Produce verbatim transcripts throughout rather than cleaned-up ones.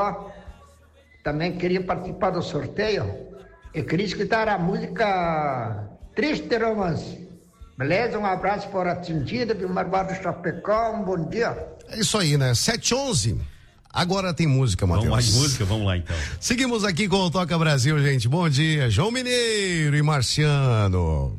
Chapecó. Também queria participar do sorteio. Eu queria escutar a música Triste Romance. Beleza? Um abraço para a atendida, Vilmar Bar do Chapecó, um bom dia. É isso aí, né? sete e onze. Agora tem música, Matheus. Vamos mais música, vamos lá então. Seguimos aqui com o Toca Brasil, gente. Bom dia, João Mineiro e Marciano.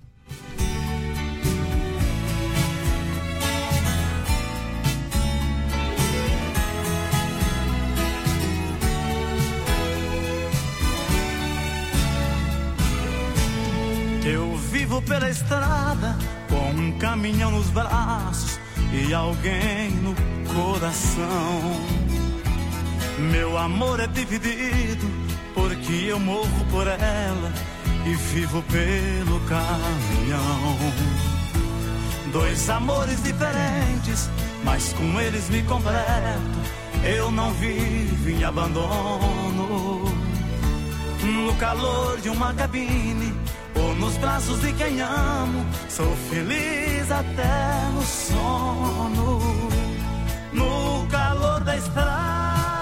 Eu vivo pela estrada com um caminhão nos braços e alguém no coração. Meu amor é dividido porque eu morro por ela e vivo pelo caminhão. Dois amores diferentes, mas com eles me completo. Eu não vivo em abandono. No calor de uma cabine ou nos braços de quem amo, sou feliz até no sono. No calor da estrada,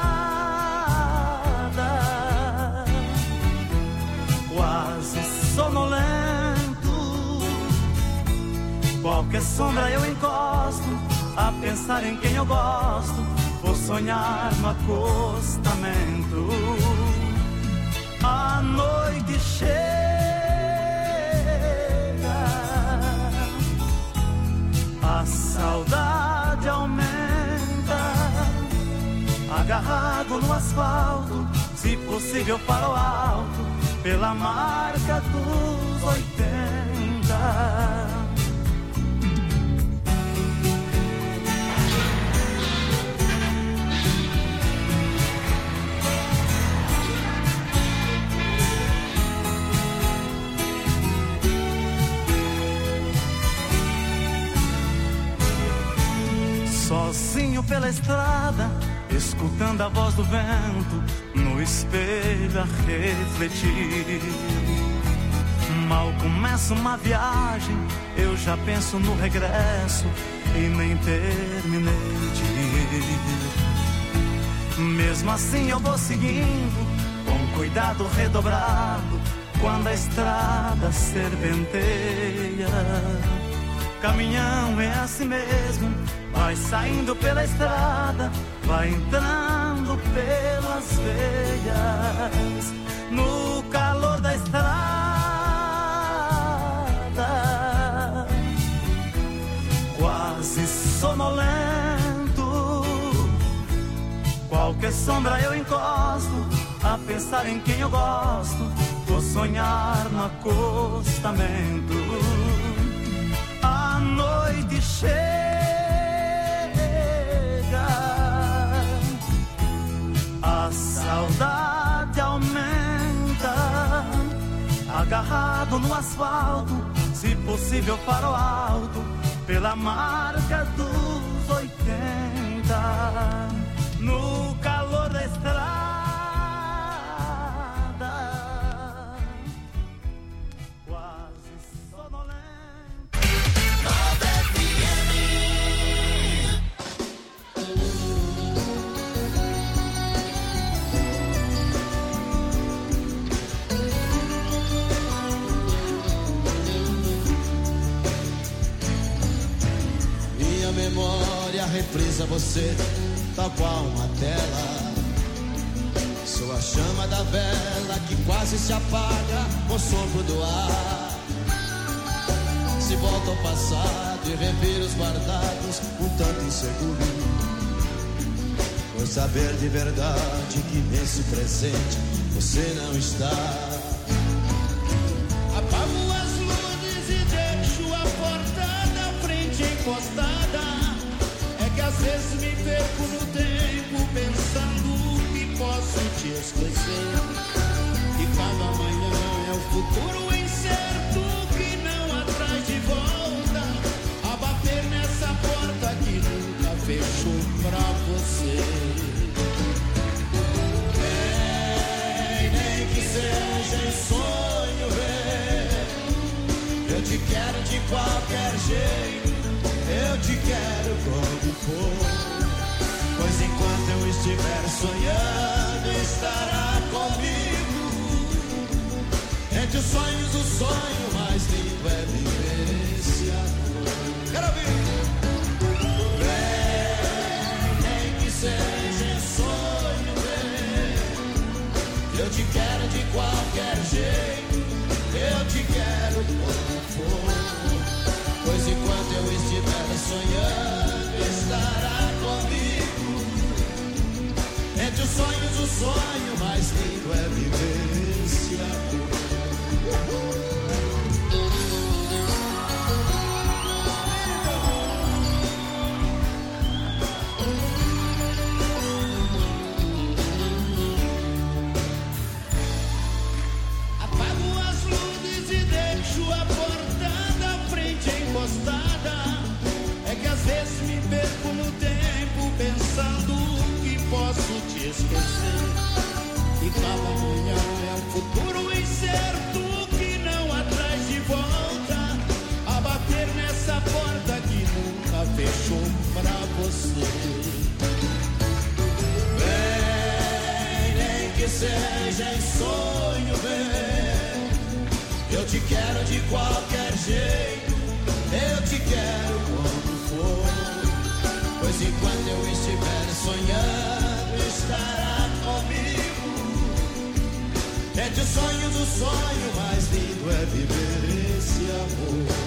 quase sonolento, qualquer sombra eu encosto, a pensar em quem eu gosto, vou sonhar no acostamento. A noite chega, a saudade aumenta, agarrado no asfalto, se possível para o alto, pela marca dos oitenta. Sozinho pela estrada, escutando a voz do vento, no espelho a refletir. Mal começa uma viagem, eu já penso no regresso e nem terminei de ir. Mesmo assim eu vou seguindo, com cuidado redobrado, quando a estrada serpenteia. Caminhão é assim mesmo, vai saindo pela estrada, vai entrando pelas veias. No calor da estrada, quase sonolento, qualquer sombra eu encosto, a pensar em quem eu gosto, vou sonhar no acostamento. A noite chega, a saudade aumenta, agarrado no asfalto, se possível para o alto, pela marca dos oitenta. No calor da estrada, memória reprisa você, tal qual uma tela. Sou a chama da vela que quase se apaga com o sopro do ar. Se volta ao passado e revira os guardados, um tanto inseguro, por saber de verdade que nesse presente você não está. Apago as luzes e deixo a porta da frente encostada. Que às vezes me perco no tempo pensando que posso te esquecer. E cada manhã é o futuro incerto que não atrai de volta, a bater nessa porta que nunca fechou pra você. Vem, nem que seja em sonho, vem, eu te quero de qualquer jeito, eu te quero como for, pois enquanto eu estiver sonhando, Entre os sonhos, o sonho mais lindo é viver esse amor. Quero ouvir. Vem, nem que seja em sonho, vem. Eu te quero de qualquer jeito, eu te quero como for. Pois enquanto eu estiver sonhando, estará comigo. Entre os sonhos, o sonho mais lindo é viver esse amor. Apago as luzes e deixo a porta da frente encostada. É que às vezes me perco no tempo pensando que posso te esquecer. E cada manhã é um futuro incerto que não atrás de volta. A bater nessa porta que nunca fechou pra você. Vem, nem que seja em sonho, vem. Eu te quero de qualquer jeito, eu te quero quando for. Pois enquanto eu estiver sonhando, estará comigo. Entre os sonhos, o sonho mais lindo é viver esse amor.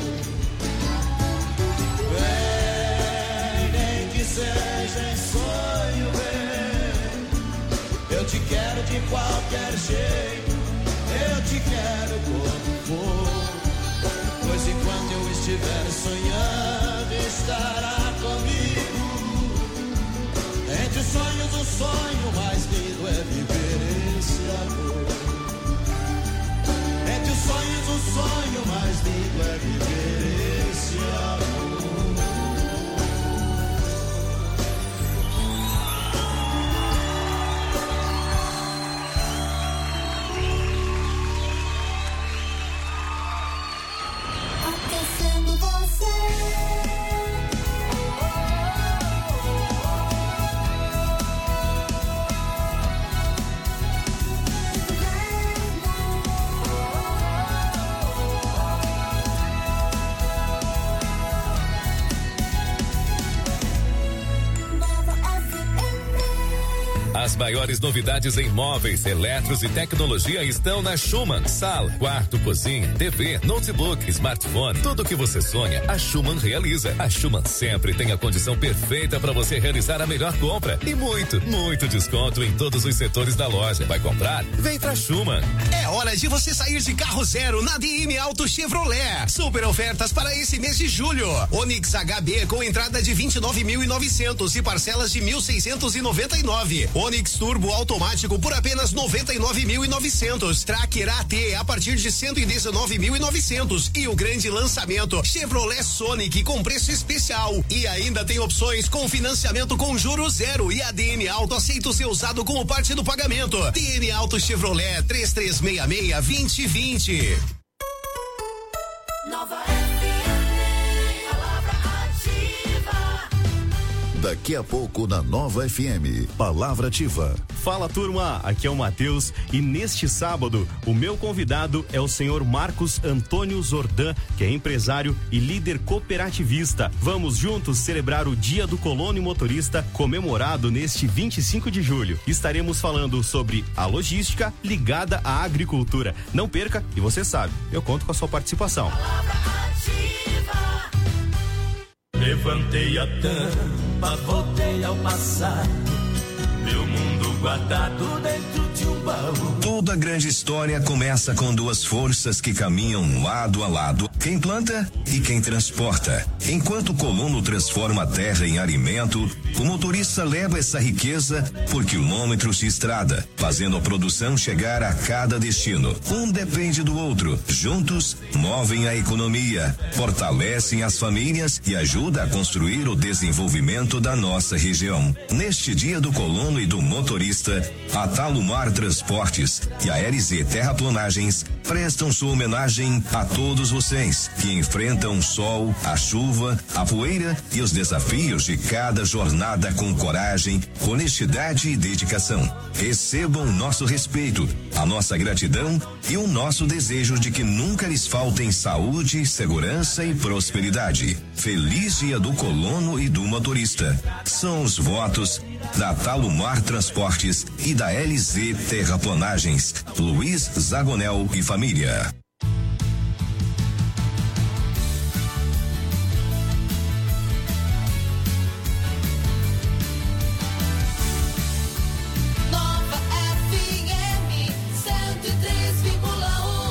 Vem, nem que seja em sonho, vem. Eu te quero de qualquer jeito, eu te quero como for. Pois enquanto eu estiver sonhando, estará comigo. Entre os sonhos, o sonho mais lindo é viver esse amor. Entre os sonhos, o sonho mais lindo é viver esse amor. Aquecendo você. As maiores novidades em móveis, eletros e tecnologia estão na Schumann. Sala, quarto, cozinha, T V, notebook, smartphone, tudo o que você sonha, a Schumann realiza. A Schumann sempre tem a condição perfeita para você realizar a melhor compra e muito, muito desconto em todos os setores da loja. Vai comprar? Vem pra Schumann. É hora de você sair de carro zero na D M Auto Chevrolet. Super ofertas para esse mês de julho. Onix H B com entrada de vinte e nove mil e novecentos e parcelas de mil seiscentos e noventa e nove. Onix Turbo automático por apenas noventa e nove mil e novecentos. Tracker A T a partir de cento e dezenove mil e novecentos. E o grande lançamento Chevrolet Sonic com preço especial. E ainda tem opções com financiamento com juros zero. E a D N Auto aceita o seu usado como parte do pagamento. D N Auto Chevrolet três três seis seis, vinte vinte. Nova F M, palavra ativa. Daqui a pouco na Nova F M, Palavra Ativa. Fala turma, aqui é o Matheus e neste sábado o meu convidado é o senhor Marcos Antônio Zordan, que é empresário e líder cooperativista. Vamos juntos celebrar o Dia do Colono e Motorista, comemorado neste vinte e cinco de julho. Estaremos falando sobre a logística ligada à agricultura. Não perca e você sabe, eu conto com a sua participação. Levantei a tampa, voltei ao passado, meu mundo guardado dentro de um baú. Toda grande história começa com duas forças que caminham lado a lado, quem planta e quem transporta. Enquanto o colono transforma a terra em alimento, o motorista leva essa riqueza por quilômetros de estrada, fazendo a produção chegar a cada destino. Um depende do outro. Juntos, movem a economia, fortalecem as famílias e ajudam a construir o desenvolvimento da nossa região. Neste Dia do Colono e do Motorista, a Talumar Transportes e a L Z Terraplanagens prestam sua homenagem a todos vocês que enfrentam o sol, a chuva, a poeira e os desafios de cada jornada com coragem, honestidade e dedicação. Recebam nosso respeito, a nossa gratidão e o nosso desejo de que nunca lhes faltem saúde, segurança e prosperidade. Feliz Dia do Colono e do Motorista. São os votos da Talumar Transportes e da L Z Terraplanagens. Luiz Zagonel e família. Nova F M cento e três vírgula um.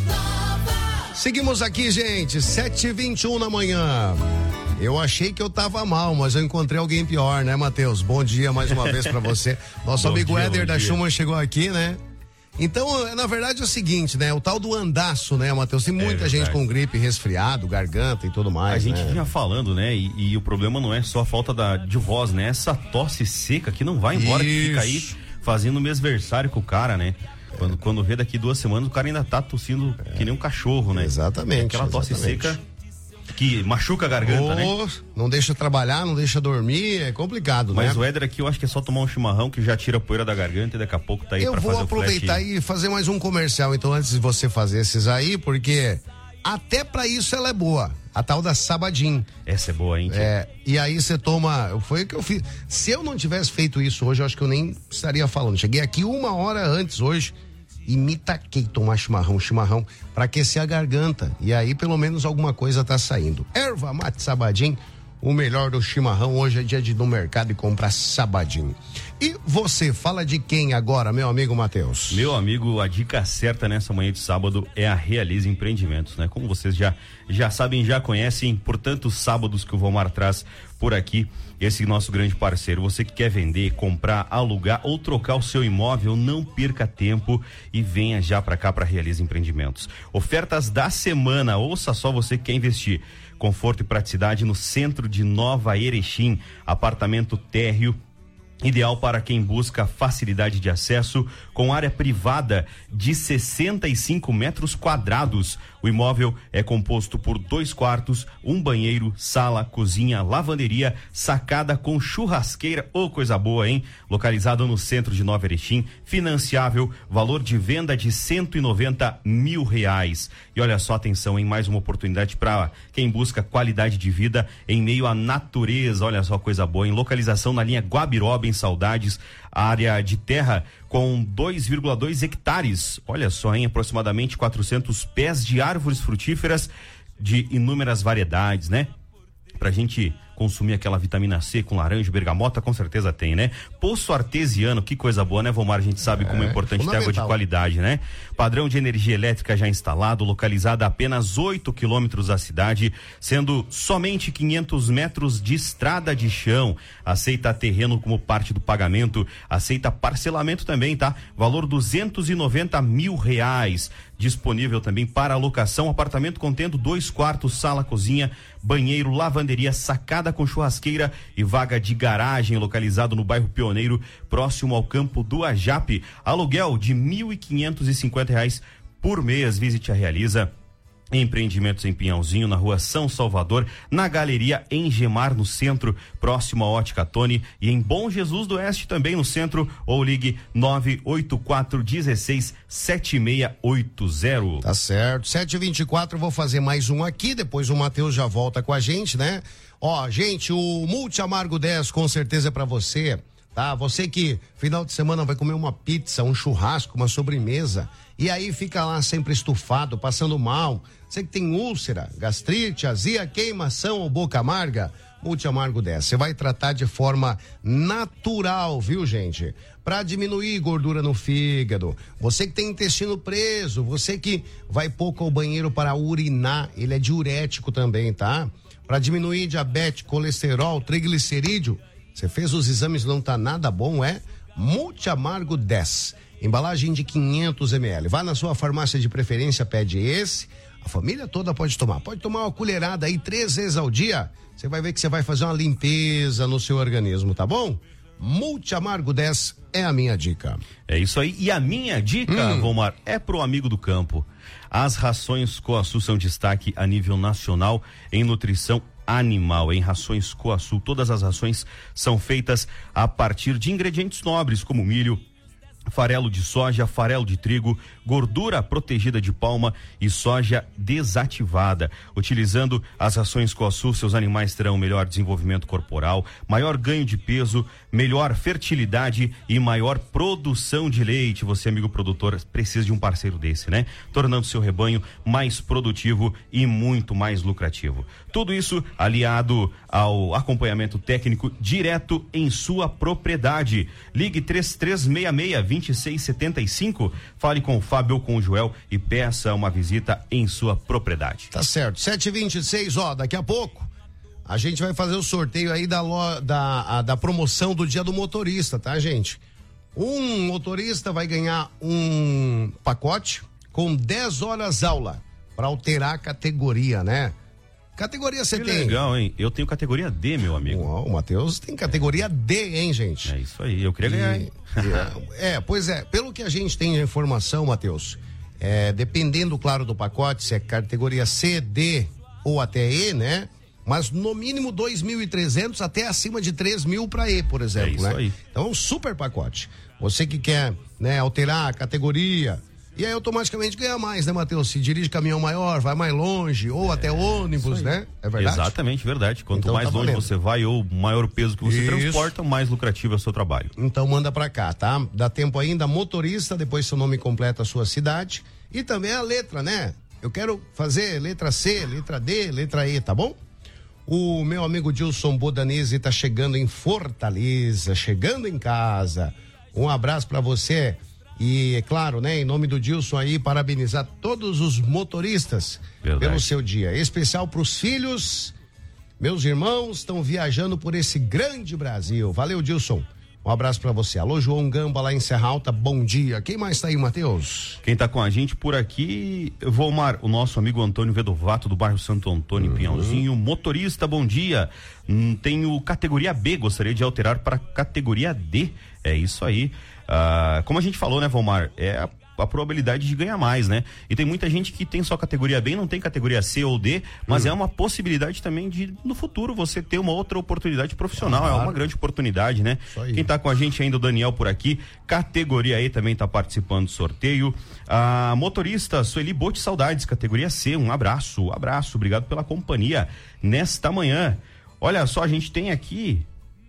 Nova. Seguimos aqui, gente, sete e vinte e um da manhã. Eu achei que eu tava mal, mas eu encontrei alguém pior, né, Matheus? Bom dia mais uma vez pra você. Nosso amigo dia, Éder da dia. Schumann chegou aqui, né? Então, na verdade é o seguinte, né? O tal do andaço, né, Matheus? Tem muita É gente verdade. com gripe, resfriado, garganta e tudo mais, A gente né? vinha falando, né? E, e o problema não é só a falta da, de voz, né? Essa tosse seca que não vai embora, que fica aí Isso. fazendo o mesversário com o cara, né? Quando, quando vê daqui duas semanas, o cara ainda tá tossindo que nem um cachorro, né? Exatamente, Aquela tosse exatamente. seca que machuca a garganta, né? Ô, não deixa trabalhar, não deixa dormir, é complicado, Mas né? o Éder aqui, eu acho que é só tomar um chimarrão que já tira a poeira da garganta e daqui a pouco tá aí Eu pra vou fazer aproveitar o flash. e fazer mais um comercial, então, antes de você fazer esses aí, porque até pra isso ela é boa. A tal da Sabadim. Essa é boa, hein? tia? É, e aí você toma. Foi o que eu fiz. Se eu não tivesse feito isso hoje, eu acho que eu nem estaria falando. Cheguei aqui uma hora antes hoje e me taquei tomar chimarrão, chimarrão, pra aquecer a garganta. E aí, pelo menos, alguma coisa tá saindo. Erva mate Sabadim, o melhor do chimarrão. Hoje é dia de ir no mercado e comprar Sabadim. E você, fala de quem agora, meu amigo Matheus? Meu amigo, a dica certa nessa manhã de sábado é a Realize Empreendimentos, né? Como vocês já, já sabem, já conhecem, por tantos sábados que o Vomar traz por aqui, esse nosso grande parceiro. Você que quer vender, comprar, alugar ou trocar o seu imóvel, não perca tempo e venha já pra cá pra Realize Empreendimentos. Ofertas da semana, ouça só, você que quer investir. Conforto e praticidade no centro de Nova Erechim, apartamento térreo, ideal para quem busca facilidade de acesso, com área privada de sessenta e cinco metros quadrados. O imóvel é composto por dois quartos, um banheiro, sala, cozinha, lavanderia, sacada com churrasqueira. Ô, coisa boa, hein? Localizado no centro de Nova Erechim, financiável, valor de venda de cento e noventa mil reais. E olha só, atenção, em mais uma oportunidade para quem busca qualidade de vida em meio à natureza. Olha só, coisa boa, em localização na linha Guabiroba, em Saudades, área de terra com dois vírgula dois hectares. Olha só, em aproximadamente quatrocentos pés de árvores frutíferas de inúmeras variedades, né? Pra gente consumir aquela vitamina C com laranja, bergamota, com certeza tem, né? Poço artesiano, que coisa boa, né, Vomar? A gente sabe como é importante ter água de qualidade, né? Padrão de energia elétrica já instalado, localizada a apenas oito quilômetros da cidade, sendo somente quinhentos metros de estrada de chão. Aceita terreno como parte do pagamento, aceita parcelamento também, tá? Valor duzentos e noventa mil reais. Disponível também para alocação, apartamento contendo dois quartos, sala, cozinha, banheiro, lavanderia, sacada com churrasqueira e vaga de garagem, localizado no bairro Pioneiro, próximo ao campo do Ajape. Aluguel de mil e quinhentos e cinquenta reais por mês. Visite a Realiza Empreendimentos em Pinhalzinho, na rua São Salvador, na Galeria Engemar, no centro, próximo à Ótica Tony, e em Bom Jesus do Oeste, também no centro, ou ligue nove oito quatro um seis sete seis oito zero. Tá certo, sete e vinte e quatro, vou fazer mais um aqui, depois o Matheus já volta com a gente, né? Ó, gente, o Multi Amargo dez com certeza é pra você, tá? Você que final de semana vai comer uma pizza, um churrasco, uma sobremesa, e aí fica lá sempre estufado, passando mal. Você que tem úlcera, gastrite, azia, queimação ou boca amarga, Multi Amargo dez. Você vai tratar de forma natural, viu, gente? Para diminuir gordura no fígado. Você que tem intestino preso, você que vai pouco ao banheiro para urinar, ele é diurético também, tá? Para diminuir diabetes, colesterol, triglicerídeo. Você fez os exames e não tá nada bom, é? Multi Amargo dez. Embalagem de quinhentos mililitros. Vá na sua farmácia de preferência, pede esse. A família toda pode tomar. Pode tomar uma colherada aí três vezes ao dia. Você vai ver que você vai fazer uma limpeza no seu organismo, tá bom? Multiamargo dez é a minha dica. É isso aí. E a minha dica, Hum. Vomar, é pro amigo do campo. As rações Coaçu são destaque a nível nacional em nutrição animal, em rações Coaçu. Todas as rações são feitas a partir de ingredientes nobres como milho, farelo de soja, farelo de trigo, gordura protegida de palma e soja desativada. Utilizando as rações Coaçu, seus animais terão melhor desenvolvimento corporal, maior ganho de peso, melhor fertilidade e maior produção de leite. Você, amigo produtor, precisa de um parceiro desse, né? Tornando seu rebanho mais produtivo e muito mais lucrativo. Tudo isso aliado ao acompanhamento técnico direto em sua propriedade. Ligue três três seis seis, dois seis sete cinco, fale com o Fábio ou com o Joel e peça uma visita em sua propriedade. Tá certo, sete e vinte e seis, ó, daqui a pouco a gente vai fazer o sorteio aí da, lo, da, a, da promoção do Dia do Motorista, tá, gente? Um motorista vai ganhar um pacote com dez horas aula para alterar a categoria, né? Categoria você Que tem? legal, hein? Eu tenho categoria D, meu amigo. Uau, o Matheus tem categoria D, hein, gente? É isso aí, eu queria ganhar, hein? É, é, pois é, pelo que a gente tem de informação, Matheus, é, dependendo, claro, do pacote, se é categoria C, D ou até E, né? Mas no mínimo dois mil e trezentos até acima de três mil para E, por exemplo, É isso né? aí. Então é um super pacote. Você que quer, né, alterar a categoria, e aí automaticamente ganha mais, né, Matheus? Se dirige caminhão maior, vai mais longe, ou até ônibus, né? É verdade? Exatamente, verdade. Quanto Então mais tá longe valendo. você vai ou maior o peso que você Isso. transporta, mais lucrativo é o seu trabalho. Então manda pra cá, tá? Dá tempo ainda, motorista, depois seu nome completo, a sua cidade e também a letra, né? Eu quero fazer letra C, letra D, letra E, tá bom? O meu amigo Dilson Bodanese tá chegando em Fortaleza, chegando em casa. Um abraço pra você e, é claro, né, em nome do Dilson aí, parabenizar todos os motoristas Verdade. pelo seu dia. Especial pros filhos, meus irmãos estão viajando por esse grande Brasil. Valeu, Dilson. Um abraço pra você. Alô, João Gamba lá em Serra Alta, bom dia. Quem mais tá aí, Matheus? Quem tá com a gente por aqui, Volmar, o nosso amigo Antônio Vedovato, do bairro Santo Antônio, em Pinhalzinho. Motorista, bom dia. Hum, tenho categoria B, gostaria de alterar para categoria D. É isso aí. Ah, como a gente falou, né, Volmar? É a, a probabilidade de ganhar mais, né? E tem muita gente que tem só categoria B, não tem categoria C ou D, mas Hum. é uma possibilidade também de, no futuro, você ter uma outra oportunidade profissional. Claro. É uma grande oportunidade, né? Isso aí. Quem tá com a gente ainda, o Daniel por aqui, categoria E também tá participando do sorteio. A motorista Sueli Bote Saudades, categoria C, um abraço, abraço, obrigado pela companhia nesta manhã. Olha só, a gente tem aqui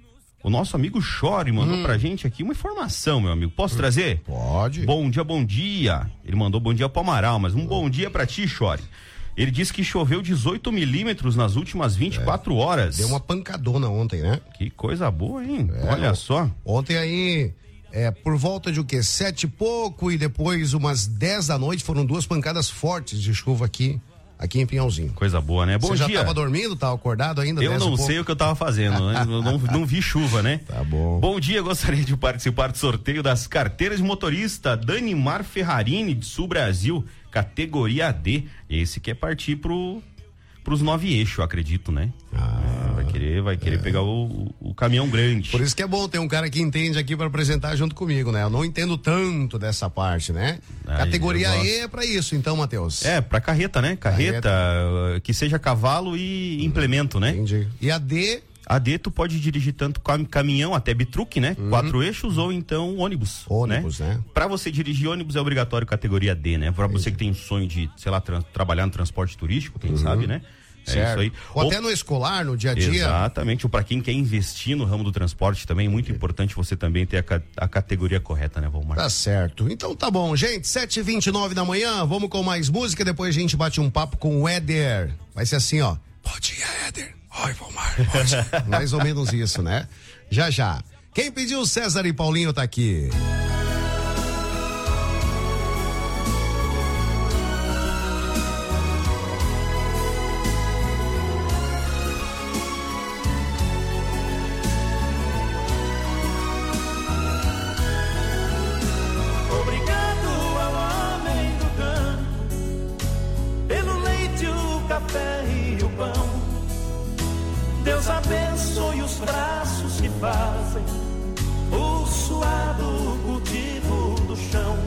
o nosso amigo Chore mandou Hum. pra gente aqui uma informação, meu amigo. Posso trazer? Pode. Bom dia, bom dia. Ele mandou bom dia pro Amaral, mas um bom dia pra ti, Chore. Ele disse que choveu dezoito milímetros nas últimas vinte e quatro horas. Deu uma pancadona ontem, né? Que coisa boa, hein? É, Olha ó. só. Ontem aí, é, por volta de o quê? Sete e pouco e depois umas dez da noite foram duas pancadas fortes de chuva aqui, aqui em Pinhalzinho. Coisa boa, né? Bom Você já dia. tava dormindo, tava acordado ainda? Eu dez e não pouco? sei o que eu tava fazendo, né? Eu não, não vi chuva, né? Tá bom. Bom dia, gostaria de participar do sorteio das carteiras de motorista Danimar Ferrarini, de Sul Brasil, categoria D. Esse quer partir pro, pros nove eixos, eu acredito, né? Ah, É, vai querer, vai querer pegar o, o caminhão grande. Por isso que é bom ter um cara que entende aqui para apresentar junto comigo, né? Eu não entendo tanto dessa parte, né? Ai, Categoria eu gosto. E é pra isso, então, Matheus. É, pra carreta, né? Carreta, uh, que seja cavalo e implemento, né? Entendi. E a D, A D tu pode dirigir tanto cam- caminhão até bitruque, né? Quatro eixos ou então ônibus. Ônibus, né? Pra você dirigir ônibus é obrigatório categoria D, né? Pra você que tem um sonho de, sei lá, tran- trabalhar no transporte turístico, quem sabe, né? É certo. isso aí. Ou, até no escolar, no dia a dia. Exatamente, ou pra quem quer investir no ramo do transporte também, é muito importante você também ter a, ca- a categoria correta, né, Valmar? Tá certo. Então tá bom, gente. sete e vinte e nove da manhã, vamos com mais música. Depois a gente bate um papo com o Éder. Vai ser assim, ó. Bom dia, Éder. Oi, Valmar. Mais ou menos isso, né? Já já. Quem pediu César e Paulinho tá aqui. Obrigado ao homem do campo, pelo leite, o café e o pão. Deus abençoe os braços que fazem suado cultivo do chão.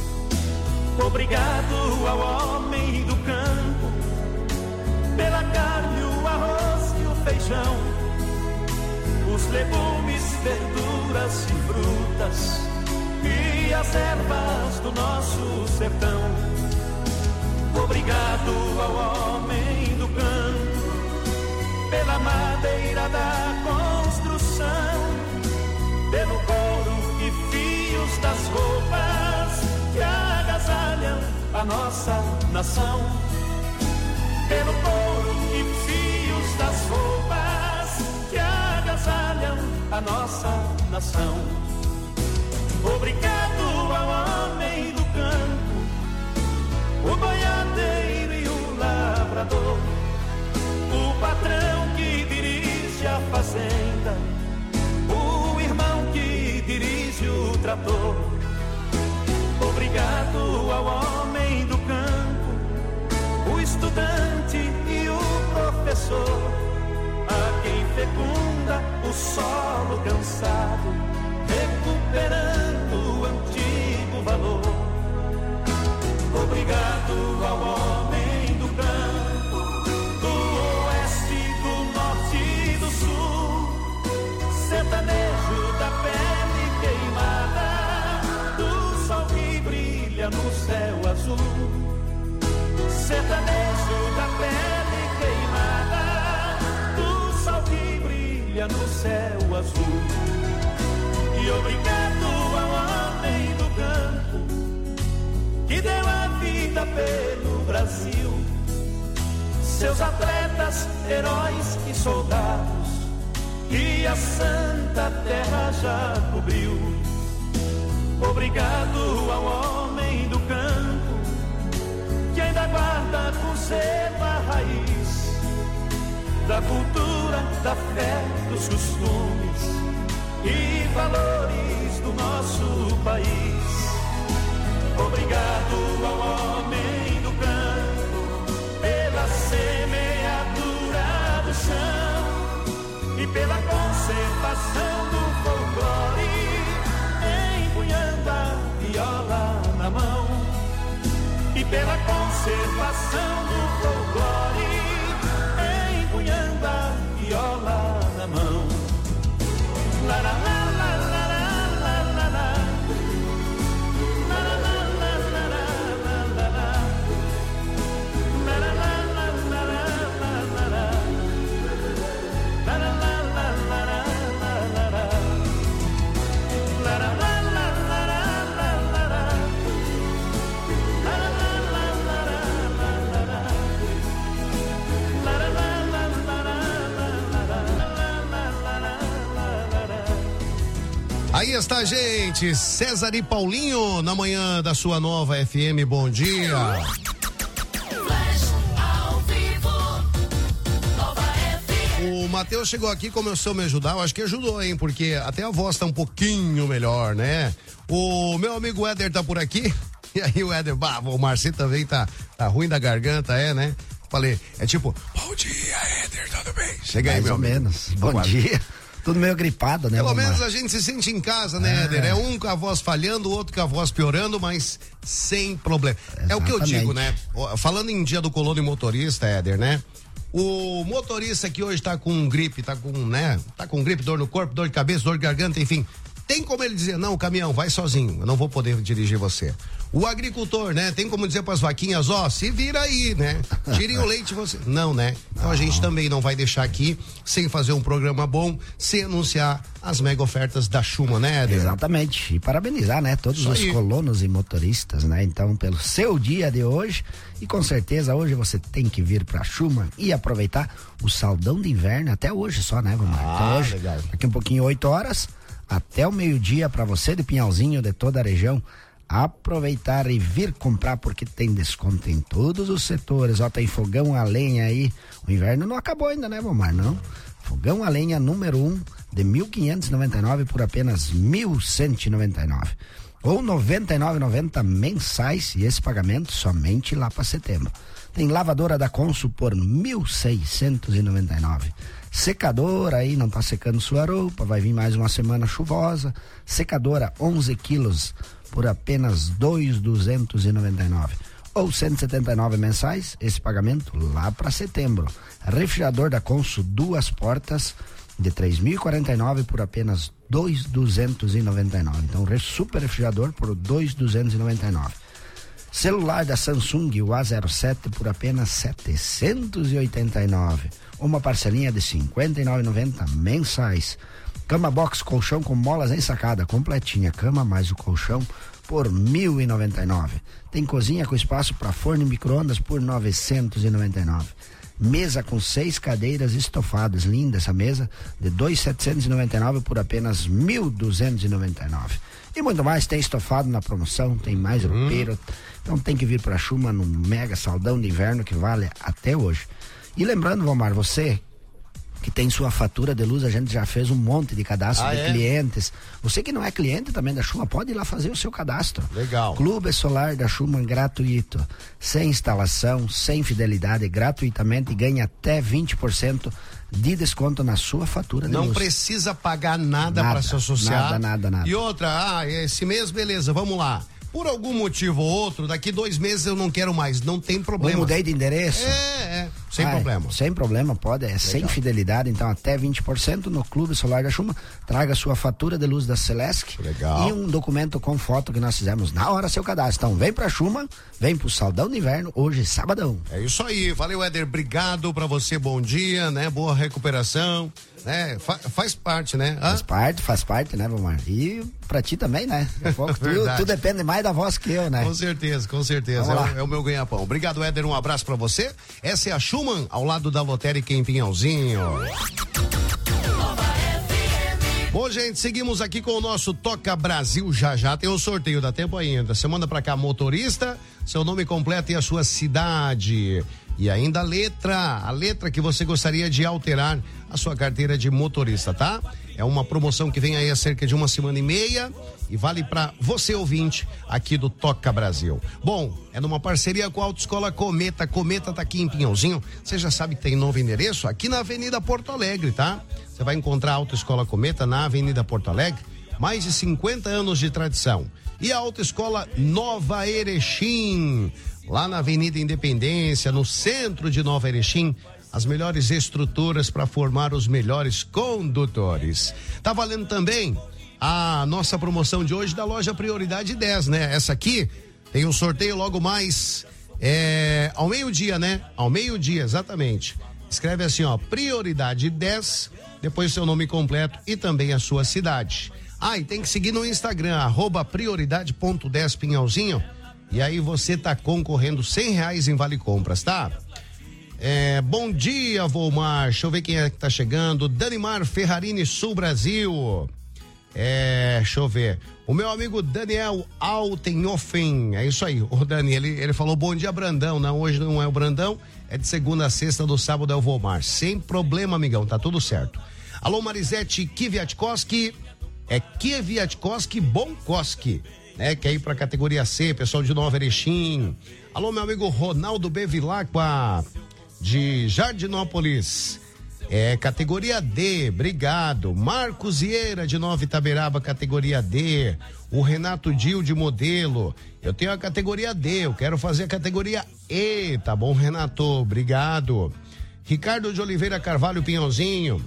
Obrigado ao homem do campo, pela carne, o arroz e o feijão, os legumes, verduras e frutas, e as ervas do nosso sertão. Obrigado ao homem do campo, pela madeira da construção, pelo couro e fios das roupas que agasalham a nossa nação. Pelo couro e fios das roupas que agasalham a nossa nação. Obrigado ao homem do campo, o boiadeiro e o lavrador, o patrão que dirige a fazenda, o irmão que dirige o trator. Obrigado ao homem do campo, o estudante e o professor, a quem fecunda o solo cansado, recuperando o antigo valor. Obrigado ao homem do campo, do oeste, do norte e do sul, sertanejo da pele queimada, do sol que brilha no céu azul. Sertanejo da pele queimada, do sol que brilha no céu azul. E obrigado ao homem do campo, que deu a vida pelo Brasil, seus atletas, heróis e soldados, que a santa terra já cobriu. Obrigado ao homem do campo, que ainda guarda, conserva a raiz da cultura, da fé, dos costumes e valores do nosso país. Obrigado ao homem do campo, pela semeadura do chão e pela conservação do folclore, empunhando a viola na mão. E pela conservação do folclore, empunhando a viola na mão. La la la la la la la la. La la la la la la la la. La la la la la la la la. La la la la la la la la. La la la la la la la la. La la la la la la la la. La la la la la la la la. Aí está, gente, César e Paulinho na manhã da sua Nova F M, bom dia. O Matheus chegou aqui, começou a me ajudar, eu acho que ajudou, hein, porque até a voz tá um pouquinho melhor, né? O meu amigo Éder tá por aqui, e aí o Éder, bah, o Marcinho também tá, tá ruim da garganta, é, né? Falei, é tipo, bom dia, Éder, tudo bem? Chega aí, Mais meu ou amigo. menos, bom dia. Tudo meio gripado, né? Pelo Vamos menos lá. a gente se sente em casa, né, É. Éder? É um com a voz falhando, o outro com a voz piorando, mas sem problema. É o que eu Exatamente. digo, né? Ó, falando em dia do colono e motorista, Éder, né? O motorista que hoje tá com gripe, tá com, né? Tá com gripe, dor no corpo, dor de cabeça, dor de garganta, enfim. Tem como ele dizer, não, caminhão, vai sozinho, eu não vou poder dirigir você. O agricultor, né? Tem como dizer pras vaquinhas, ó, se vira aí, né? Tirem o leite você. Não, né? Então a gente também não vai deixar aqui, sem fazer um programa bom, sem anunciar as mega ofertas da Schumann, né, Éder? Exatamente. E parabenizar, né? Todos Isso os aí. colonos e motoristas, né? Então, pelo seu dia de hoje. E com certeza hoje você tem que vir pra Schumann e aproveitar o saldão de inverno até hoje só, né, Vomar? Ah, então hoje, legal. daqui um pouquinho, oito horas, até o meio-dia pra você de Pinhalzinho, de toda a região, aproveitar e vir comprar porque tem desconto em todos os setores. Ó, tem fogão a lenha aí. O inverno não acabou ainda, né, Vomar? Não. Fogão a lenha número um de mil quinhentos e noventa e nove por apenas mil cento e noventa e nove. Ou noventa e nove reais e noventa centavos mensais, e esse pagamento somente lá para setembro. Tem lavadora da Consul por mil seiscentos e noventa e nove. Secadora aí, não tá secando sua roupa, vai vir mais uma semana chuvosa. Secadora onze quilos por apenas dois mil duzentos e noventa e nove. Ou cento e setenta e nove mensais, esse pagamento lá para setembro. Refrigerador da Consul, duas portas, de três mil e quarenta e nove por apenas dois mil duzentos e noventa e nove. Então, super refrigerador por dois mil duzentos e noventa e nove. Celular da Samsung, o A zero sete, por apenas setecentos e oitenta e nove. Uma parcelinha de cinquenta e nove reais e noventa centavos mensais. Cama box colchão com molas ensacada, completinha. Cama mais o colchão por mil e noventa e nove. Tem cozinha com espaço para forno e micro-ondas por novecentos e noventa e nove. Mesa com seis cadeiras estofadas, linda essa mesa, de dois mil setecentos e noventa e nove por apenas mil duzentos e noventa e nove. E muito mais, tem estofado na promoção, tem mais Hum. roupeiro. Então tem que vir pra Schuma no mega saldão de inverno que vale até hoje. E lembrando, Vomar, você que tem sua fatura de luz, a gente já fez um monte de cadastro Ah, de é? clientes. Você que não é cliente também da Schuma, pode ir lá fazer o seu cadastro. Legal. Clube Solar da Schumann gratuito, sem instalação, sem fidelidade, gratuitamente, e ganha até vinte por cento de desconto na sua fatura de Não luz. precisa pagar nada, Nada, para se associar. nada, nada, nada. E outra, ah, esse mês, beleza, vamos lá. Por algum motivo ou outro, daqui dois meses eu não quero mais, não tem problema. Eu mudei de endereço. É, é, sem Ah, é, problema. Sem problema, pode, é sem fidelidade, então até vinte por cento no Clube Solar da Schuma. Traga sua fatura de luz da Celesc. Legal. E um documento com foto que nós fizemos na hora seu cadastro. Então vem pra Schuma, vem pro Saldão de Inverno, hoje sabadão. É isso aí, valeu, Éder, obrigado pra você, bom dia, né, boa recuperação, né, Fa- faz parte, né? Hã? Faz parte, faz parte, né, Vomar? E pra ti também, né? Daqui a pouco tu, Verdade. tu depende mais da voz que eu, né? Com certeza, com certeza. Vamos É lá. o, é o meu ganha-pão. Obrigado, Éder. Um abraço pra você. Essa é a Schumann, ao lado da Lotérica em Pinhalzinho. Bom, gente, seguimos aqui com o nosso Toca Brasil. Já já tem o sorteio, dá tempo ainda. Você manda pra cá, motorista, seu nome completo e a sua cidade. E ainda a letra, a letra que você gostaria de alterar a sua carteira de motorista, tá? É uma promoção que vem aí há cerca de uma semana e meia e vale pra você, ouvinte, aqui do Toca Brasil. Bom, é numa parceria com a Autoescola Cometa. Cometa tá aqui em Pinhalzinho. Você já sabe que tem novo endereço aqui na Avenida Porto Alegre, tá? Você vai encontrar a Autoescola Cometa na Avenida Porto Alegre, mais de cinquenta anos de tradição. E a Autoescola Nova Erechim, lá na Avenida Independência, no centro de Nova Erechim, as melhores estruturas para formar os melhores condutores. Tá valendo também a nossa promoção de hoje da loja Prioridade dez, né? Essa aqui tem um sorteio logo mais é, ao meio-dia, né? Ao meio-dia, exatamente. Escreve assim, ó, Prioridade dez, depois seu nome completo e também a sua cidade. Ah, e tem que seguir no Instagram, arroba prioridade ponto dez Pinhalzinho, e aí você tá concorrendo cem reais em Vale Compras, tá? É, bom dia, Volmar. Deixa eu ver quem é que tá chegando. Danimar Ferrarini, Sul Brasil. É, deixa eu ver. O meu amigo Daniel Altenhofen. É isso aí. O Dani, ele, ele falou bom dia, Brandão. Não, hoje não é o Brandão. É de segunda a sexta, do sábado é o Volmar. Sem problema, amigão. Tá tudo certo. Alô, Marisete Kiviatkowski. É Kiviatkowski Bonkoski, né? Que é ir pra categoria C, pessoal de Nova Erechim. Alô, meu amigo Ronaldo Bevilacqua, de Jardinópolis, é categoria D, obrigado. Marcos Vieira, de Nova Itaberaba, categoria D. O Renato Dil, de Modelo, eu tenho a categoria D, eu quero fazer a categoria E, tá bom, Renato, obrigado. Ricardo de Oliveira Carvalho, Pinhalzinho,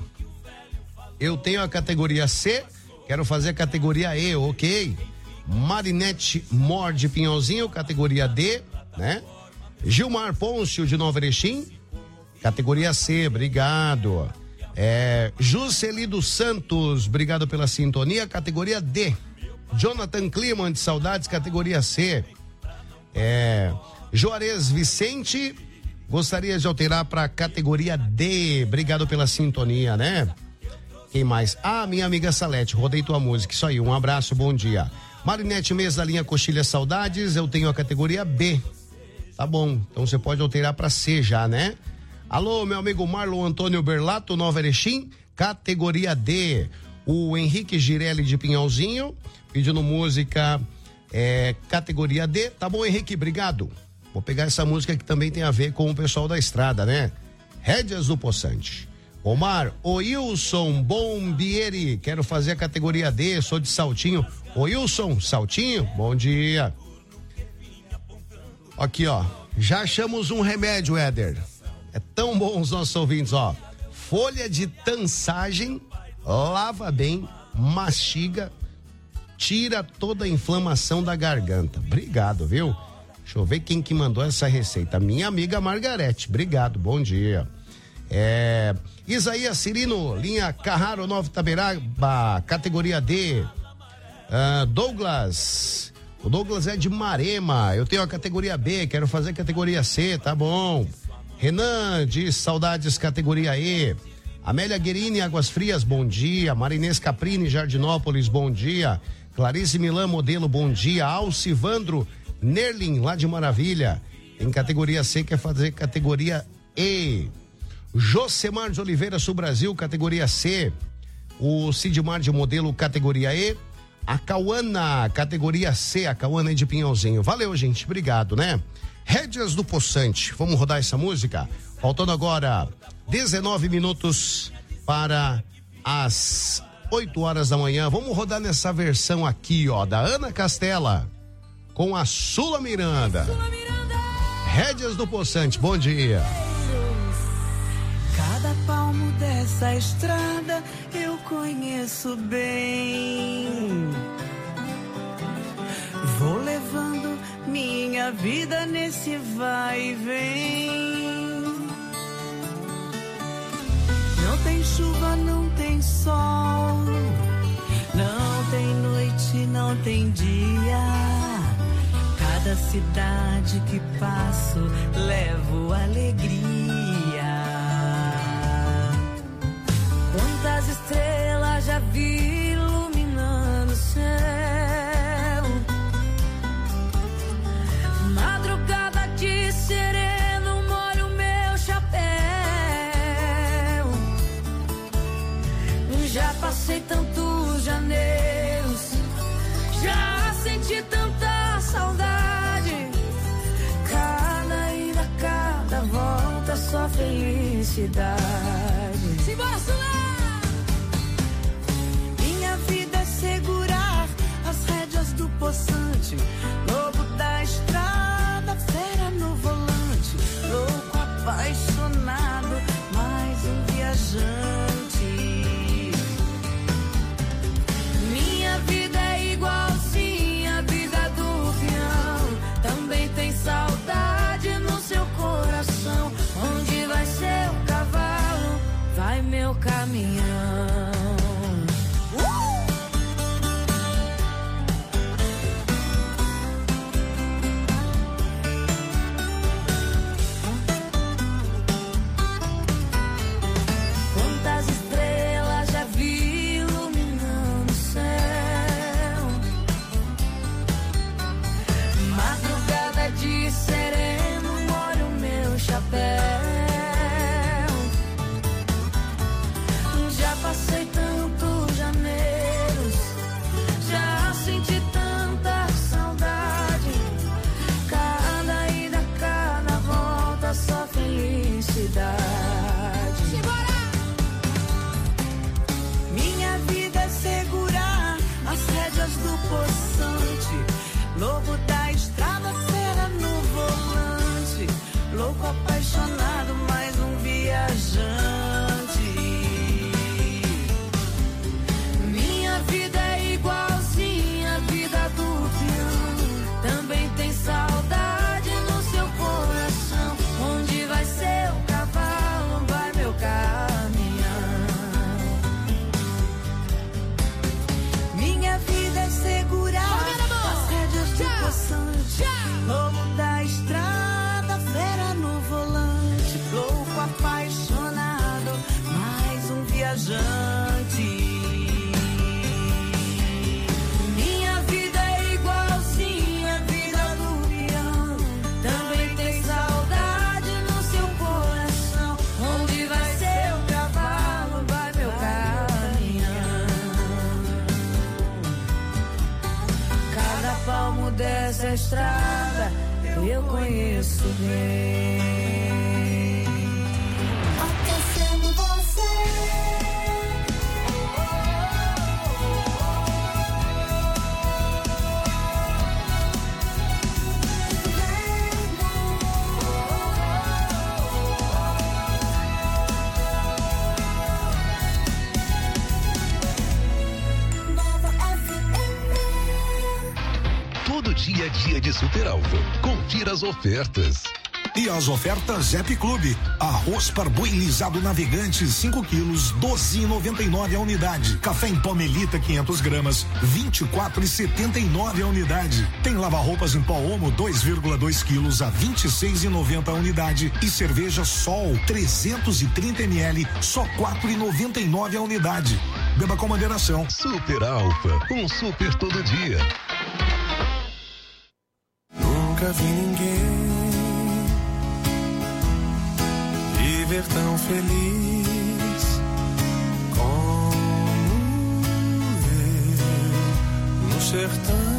eu tenho a categoria C, quero fazer a categoria E, ok. Marinete Mor, de Pinhalzinho, categoria D, né? Gilmar Pôncio, de Nova Erechim, categoria C, obrigado. É, Jusceli dos Santos, obrigado pela sintonia, categoria D. Jonathan Kliman, de Saudades, categoria C. É, Juarez Vicente, gostaria de alterar para categoria D, obrigado pela sintonia, né? Quem mais? Ah, minha amiga Salete, rodei tua música, isso aí, um abraço, bom dia. Marinete Mesa da linha Coxilha Saudades, eu tenho a categoria B. Tá bom, então você pode alterar para C já, né? Alô, meu amigo Marlon Antônio Berlato, Nova Erechim, categoria D. O Henrique Girelli de Pinhalzinho, pedindo música, é, categoria D. Tá bom, Henrique, obrigado. Vou pegar essa música que também tem a ver com o pessoal da estrada, né? Rédeas do Poçante. Omar, o Wilson Bombieri, quero fazer a categoria D, sou de Saltinho. O Wilson, Saltinho, bom dia. Aqui, ó, já achamos um remédio, Éder. É tão bom os nossos ouvintes, ó. Folha de tansagem, lava bem, mastiga, tira toda a inflamação da garganta. Obrigado, viu? Deixa eu ver quem que mandou essa receita. Minha amiga Margarete. Obrigado, bom dia. É, Isaías Cirino, linha Carraro Nova Itaberaba, categoria D. Uh, Douglas, o Douglas é de Marema. Eu tenho a categoria B, quero fazer a categoria C, tá bom. Renan de Saudades, categoria E. Amélia Guerini, Águas Frias, bom dia. Marinês Caprini, Jardinópolis, bom dia. Clarice Milan, modelo, bom dia. Alcivandro Nerlin, lá de Maravilha, em categoria C, quer fazer categoria E. Josemar de Oliveira, Sul Brasil, categoria C. O Sidmar de modelo, categoria E. A Cauana, categoria C. A Cauana é de Pinhalzinho. Valeu, gente, obrigado, né? Rédeas do Poçante, vamos rodar essa música? Faltando agora dezenove minutos para as oito horas da manhã. Vamos rodar nessa versão aqui, ó, da Ana Castela com a Sula Miranda. Rédeas do Poçante, bom dia. Cada palmo dessa estrada eu conheço bem. Vou levando minha vida nesse vai e vem. Não tem chuva, não tem sol, não tem noite, não tem dia. Cada cidade que passo levo alegria. Quantas estrelas já vi iluminando o céu. Madrugada de sereno molha o meu chapéu. Já passei tantos janeiros, já senti tanta saudade. Cada ida, cada volta, só felicidade. Simbora, Sula! Minha vida é segurar as rédeas do poçante, lobo da estrada, fera no volante, louco apaixonado, mais um viajante. Minha vida é igualzinha a vida do peão, também tem saudade no seu coração. Onde vai seu cavalo, vai meu caminhão. Quantas estrelas já vi iluminando o céu. Madrugada de sereno molha o meu chapéu. Já passei tantos janeiros, já senti tanta saudade. Cada ida, cada volta, só felicidade. Minha vida é segurar as rédeas do poçante, lobo da estrada, fera no volante, louco apaixonado, mais um viajante. Minha vida é igualzinha a vida do peão, também tem saudade no seu coração. Onde vai seu cavalo, vai meu caminhão. Minha vida é segurar as rédeas do poçante, lobo da estrada, fera no volante, louco apaixonado, mais um viajante. Minha vida é igualzinha a vida do peão, também tem saudade no seu coração. Onde vai seu cavalo, vai meu caminhão. Cada palmo dessa estrada eu conheço bem. Aquecendo você. Todo dia a dia de Super Alfa. Confira as ofertas. E as ofertas Zep Clube. Arroz parboilizado navegante cinco quilos, doze e noventa e nove a unidade. Café em pó Melita quinhentos gramas, vinte e quatro e setenta e nove a unidade. Tem lava-roupas em pó Omo dois vírgula dois quilos a vinte e seis e noventa a unidade. E cerveja Sol trezentos e trinta mililitros, só quatro e noventa e nove a unidade. Beba com moderação. Super Alfa, um super todo dia. Nunca vi ninguém viver tão feliz como eu no sertão.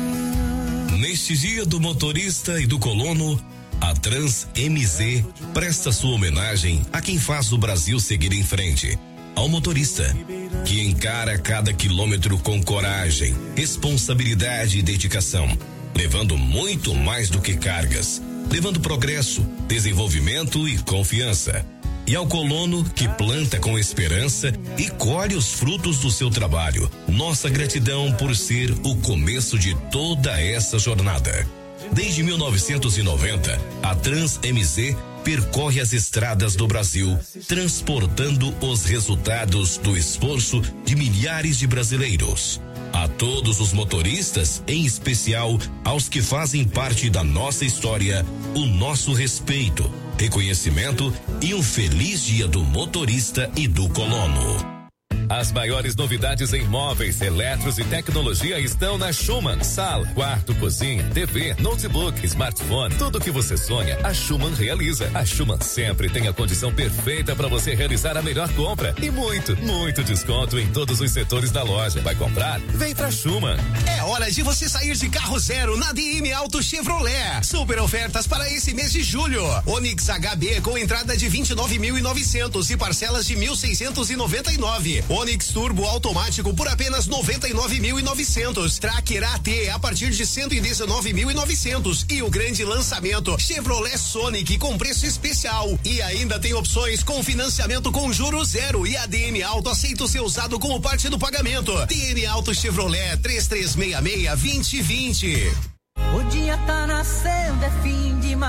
Neste dia do motorista e do colono, a Trans M Z presta sua homenagem a quem faz o Brasil seguir em frente. Ao motorista, que encara cada quilômetro com coragem, responsabilidade e dedicação, levando muito mais do que cargas, levando progresso, desenvolvimento e confiança. E ao colono que planta com esperança e colhe os frutos do seu trabalho, nossa gratidão por ser o começo de toda essa jornada. Desde mil novecentos e noventa, a Trans M Z percorre as estradas do Brasil, transportando os resultados do esforço de milhares de brasileiros. A todos os motoristas, em especial aos que fazem parte da nossa história, o nosso respeito, reconhecimento e um feliz dia do motorista e do colono. As maiores novidades em móveis, eletros e tecnologia estão na Schumann. Sala, quarto, cozinha, T V, notebook, smartphone, tudo que você sonha, a Schumann realiza. A Schumann sempre tem a condição perfeita para você realizar a melhor compra e muito, muito desconto em todos os setores da loja. Vai comprar? Vem pra Schumann. É hora de você sair de carro zero na D M Auto Chevrolet. Super ofertas para esse mês de julho. Onix H B com entrada de vinte e nove mil e novecentos e parcelas de mil seiscentos e noventa e nove. Onix Turbo automático por apenas noventa e nove mil e novecentos. Tracker A T a partir de cento e dezenove mil e novecentos. E o grande lançamento Chevrolet Sonic com preço especial. E ainda tem opções com financiamento com juros zero. E a D M Auto aceita o seu usado como parte do pagamento. D M Auto Chevrolet três três seis seis, vinte vinte. O dia tá nascendo, é fim de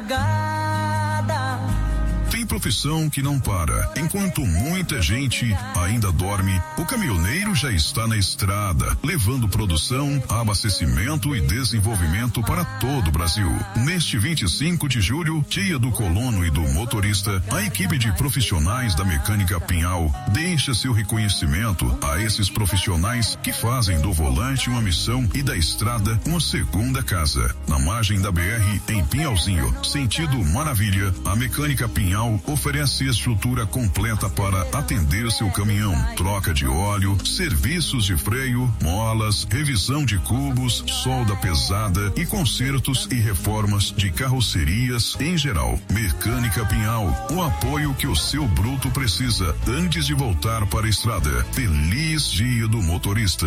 madrugada. Tem profissão que não para. Enquanto muita gente ainda dorme, o caminhoneiro já está na estrada, levando produção, abastecimento e desenvolvimento para todo o Brasil. Neste vinte e cinco de julho, dia do colono e do motorista, a equipe de profissionais da Mecânica Pinhal deixa seu reconhecimento a esses profissionais que fazem do volante uma missão e da estrada uma segunda casa. Na margem da B R, em Pinhalzinho, sentido Maravilha, a Mecânica Pinhal oferece estrutura completa para atender seu caminhão, troca de óleo, serviços de freio, molas, revisão de cubos, solda pesada e consertos e reformas de carrocerias em geral. Mecânica Pinhal, o apoio que o seu bruto precisa antes de voltar para a estrada. Feliz dia do motorista.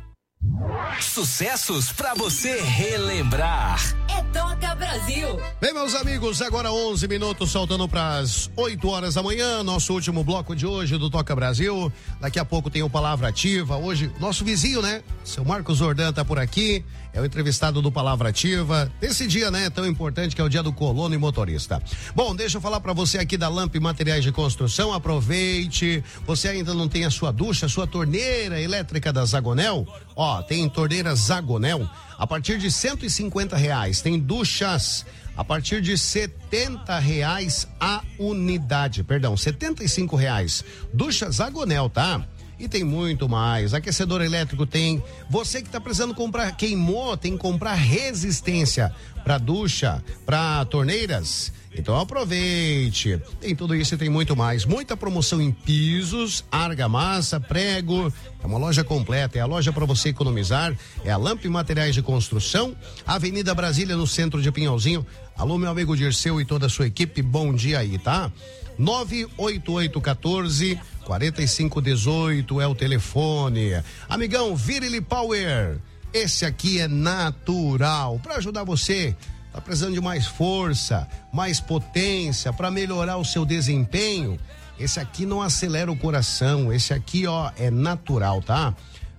Sucessos pra você relembrar. É Toca Brasil. Bem, meus amigos, agora onze minutos, saltando para as oito horas da manhã, nosso último bloco de hoje do Toca Brasil. Daqui a pouco tem o Palavra Ativa. Hoje, nosso vizinho, né? Seu Marcos Jordan tá por aqui, é o entrevistado do Palavra Ativa. Esse dia, né, tão importante que é o dia do colono e motorista. Bom, deixa eu falar para você aqui da Lamp Materiais de Construção. Aproveite. Você ainda não tem a sua ducha, a sua torneira elétrica da Zagonel? Ó, tem torneira Zagonel a partir de cento e cinquenta reais. Tem duchas a partir de setenta reais a unidade. Perdão, setenta e cinco reais. Ducha Zagonel, tá? e tem muito mais. Aquecedor elétrico tem. Você que está precisando comprar, queimou, tem que comprar resistência para ducha, para torneiras. Então aproveite, tem tudo isso e tem muito mais, muita promoção em pisos, argamassa, prego, é uma loja completa, é a loja para você economizar, é a Lamp Materiais de Construção, Avenida Brasília, no centro de Pinhalzinho. Alô, meu amigo Dirceu e toda a sua equipe, bom dia aí, tá? nove oito oito um quatro, quatro cinco um oito é o telefone. Amigão, Virilli Power, esse aqui é natural, para ajudar você. Tá precisando de mais força, mais potência para melhorar o seu desempenho? Esse aqui não acelera o coração, esse aqui, ó, é natural, tá?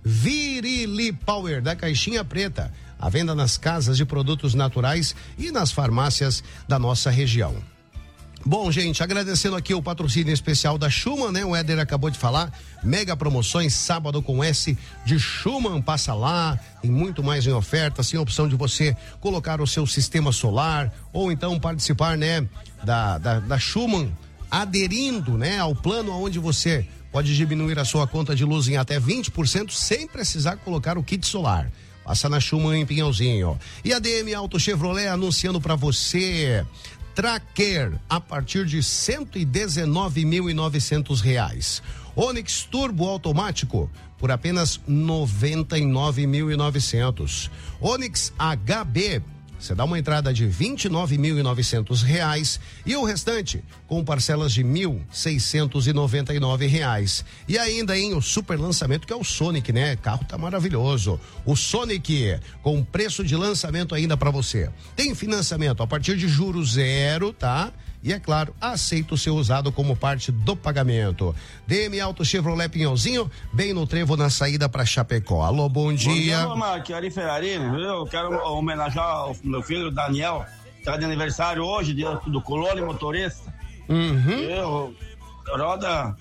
Virilli Power, da caixinha preta, à venda nas casas de produtos naturais e nas farmácias da nossa região. Bom, gente, agradecendo aqui o patrocínio especial da Schumann, né? O Éder acabou de falar, mega promoções, sábado com S de Schumann, passa lá, tem muito mais em oferta, sem opção de você colocar o seu sistema solar, ou então participar, né, da, da, da Schumann, aderindo, né, ao plano onde você pode diminuir a sua conta de luz em até vinte por cento sem precisar colocar o kit solar. Passa na Schumann em Pinhalzinho. E a D M Auto Chevrolet anunciando para você Tracker a partir de cento e dezenove mil e novecentos reais. Onix Turbo automático por apenas noventa e nove mil e novecentos. Onix H B, você dá uma entrada de vinte e nove mil e novecentos reais e o restante com parcelas de mil seiscentos e noventa e nove reais. E ainda em o super lançamento que é o Sonic, né? Carro tá maravilhoso. O Sonic com preço de lançamento ainda para você. Tem financiamento a partir de juros zero, tá? E é claro, aceita o seu usado como parte do pagamento. D M Auto Chevrolet Pinhalzinho, bem no trevo na saída para Chapecó. Alô, bom dia. Bom dia, aqui é Ari Ferrari. Eu quero homenagear o meu filho Daniel, que está de aniversário hoje, dia do Colônia Motorista. Uhum. Eu, roda,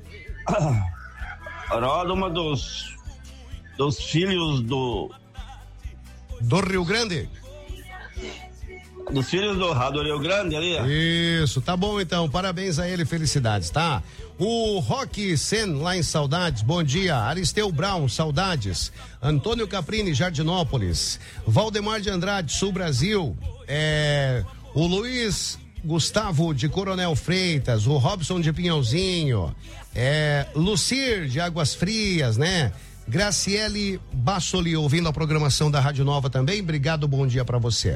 roda uma dos, dos filhos do... Do Rio Grande? Dos filhos do, do Rio Grande ali. Isso, tá bom então, parabéns a ele, felicidades, tá? O Rock Sen lá em Saudades, bom dia. Aristeu Brown, Saudades. Antônio Caprini, Jardinópolis. Valdemar de Andrade, Sul Brasil. É, o Luiz Gustavo de Coronel Freitas, o Robson de Pinhalzinho, é, Lucir de Águas Frias, né? Graciele Bassoli ouvindo a programação da Rádio Nova também, obrigado, bom dia pra você.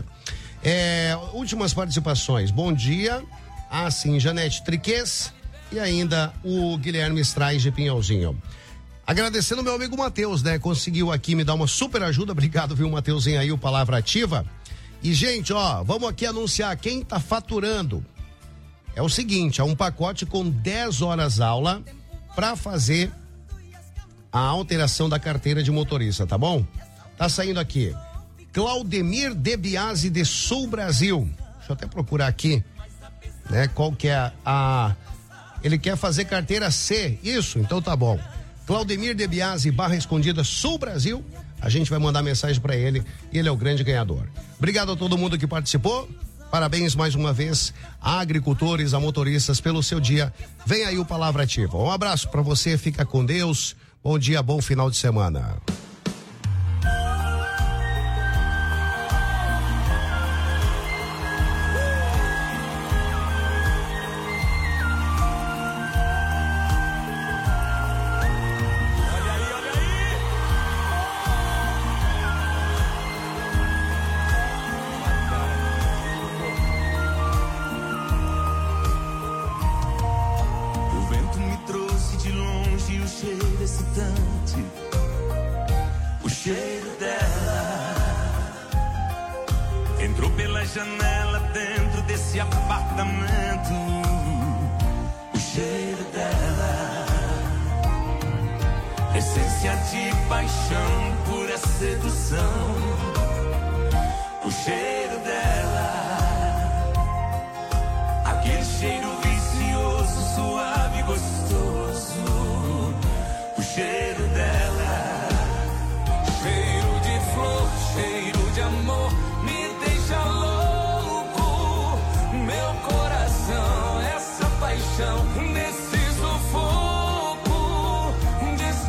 É, últimas participações, bom dia, ah sim, Janete Triquês e ainda o Guilherme Strais de Pinhalzinho. Agradecendo meu amigo Matheus, né, conseguiu aqui me dar uma super ajuda, obrigado, viu, Matheusinho aí, o Palavra Ativa. E gente, ó, vamos aqui anunciar quem tá faturando. É o seguinte, é um pacote com dez horas aula para fazer a alteração da carteira de motorista, tá bom? Tá saindo aqui. Claudemir De Biasi de Sul Brasil. Deixa eu até procurar aqui, né? Qual que é a, a... Ele quer fazer carteira C, isso? Então tá bom. Claudemir De Biasi, Barra Escondida, Sul Brasil. A gente vai mandar mensagem para ele e ele é o grande ganhador. Obrigado a todo mundo que participou. Parabéns mais uma vez a agricultores, a motoristas pelo seu dia. Vem aí o Palavra Ativa. Um abraço para você, fica com Deus. Bom dia, bom final de semana. Nesse sufoco de